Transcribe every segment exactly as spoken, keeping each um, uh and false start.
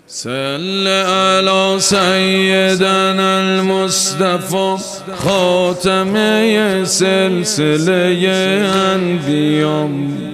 صل على سیدنا المصطفى خاتمه سلسله انبیا،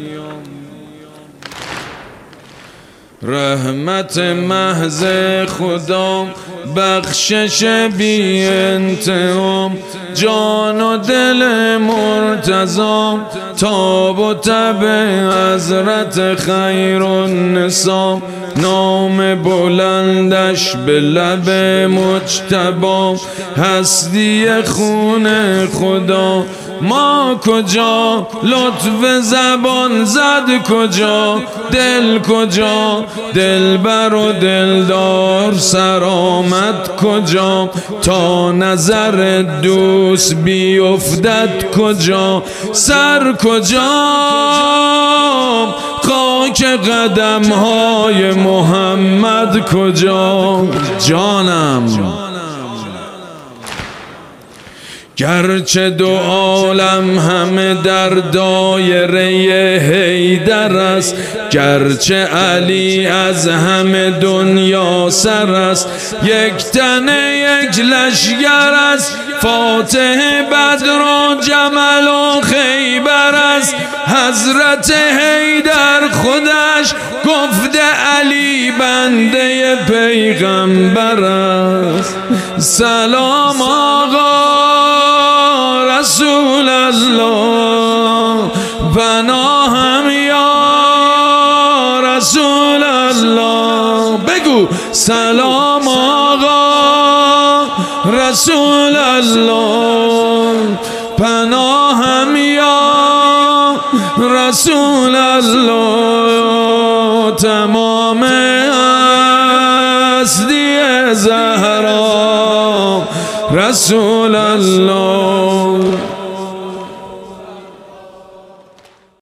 رحمت محض خدا، بخشش بی انتهام، جان و دل مرتضی، تاب و تب حضرت خیر النسا، نام بلندش به لب مجتبی، هستی خون خدا. ما کجا لطف زبان زد، کجا دل، کجا دلبر و دلدار سرآمد، کجا تا نظر دوست بیفتد، کجا سر، کجا خاک قدم های محمد، کجا جانم. گرچه دو عالم همه در دایره حیدر است، گرچه علی از همه دنیا سر است، یک تنه یک لشگر است، فاتح بدر و جمل و خیبر است. حضرت حیدر خودش گفته علی بنده پیغمبر است. سلام آقا رسول الله، پناهم یا رسول الله. بگو سلام آقا رسول الله، پناهم یا رسول الله. تمام هستی زهرا رسول الله.